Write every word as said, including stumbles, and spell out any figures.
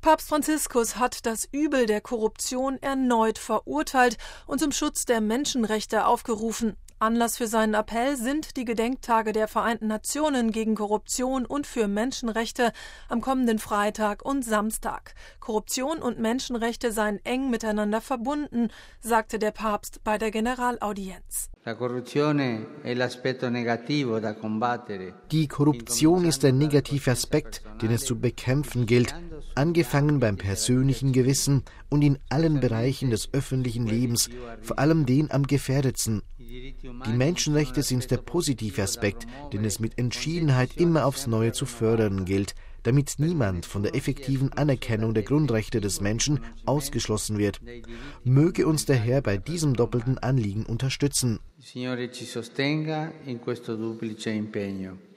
Papst Franziskus hat das Übel der Korruption erneut verurteilt und zum Schutz der Menschenrechte aufgerufen. Anlass für seinen Appell sind die Gedenktage der Vereinten Nationen gegen Korruption und für Menschenrechte am kommenden Freitag und Samstag. Korruption und Menschenrechte seien eng miteinander verbunden, sagte der Papst bei der Generalaudienz. Die Korruption ist ein negativer Aspekt, den es zu bekämpfen gilt, angefangen beim persönlichen Gewissen und in allen Bereichen des öffentlichen Lebens, vor allem den am gefährdetsten. Die Menschenrechte sind der positive Aspekt, den es mit Entschiedenheit immer aufs Neue zu fördern gilt, damit niemand von der effektiven Anerkennung der Grundrechte des Menschen ausgeschlossen wird. Möge uns der Herr bei diesem doppelten Anliegen unterstützen.